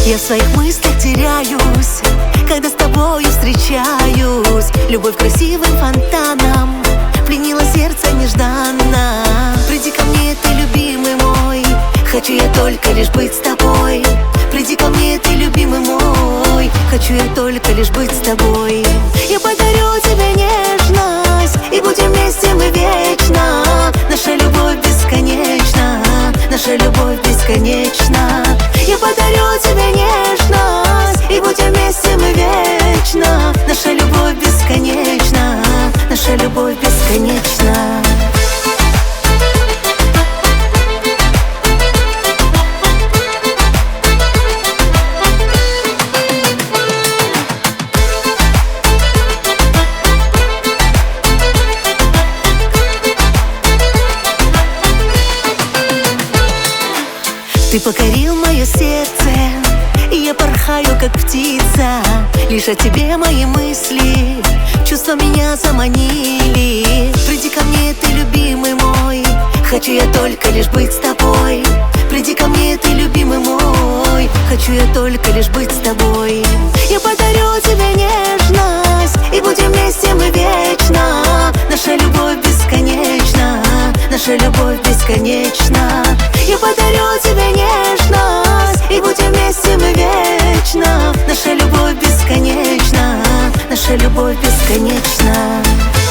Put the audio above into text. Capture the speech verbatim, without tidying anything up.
Я в своих мыслях теряюсь, когда с тобою встречаюсь. Любовь красивым фонтаном пленила сердце нежданно. Приди ко мне, ты любимый мой, хочу я только лишь быть с тобой. Приди ко мне, ты любимый мой, хочу я только лишь быть с тобой. Я подарю тебе нежность, и будем вместе мы вечно. Наша любовь бесконечна, наша любовь бесконечна. Я подарю тебе нежность, и будем вместе мы вечно. Наша любовь бесконечна, наша любовь бесконечна. Ты покорил мое сердце, и я порхаю, как птица. Лишь о тебе мои мысли, чувства меня заманили. Приди ко мне, ты любимый мой, хочу я только лишь быть с тобой. Приди ко мне, ты любимый мой, хочу я только лишь быть с тобой. Я подарю тебе нежность, и будем вместе мы вечно. Наша любовь бесконечна, наша любовь бесконечна. Я подарю тебе нежность, и будем вместе мы вечно. Наша любовь бесконечна, наша любовь бесконечна.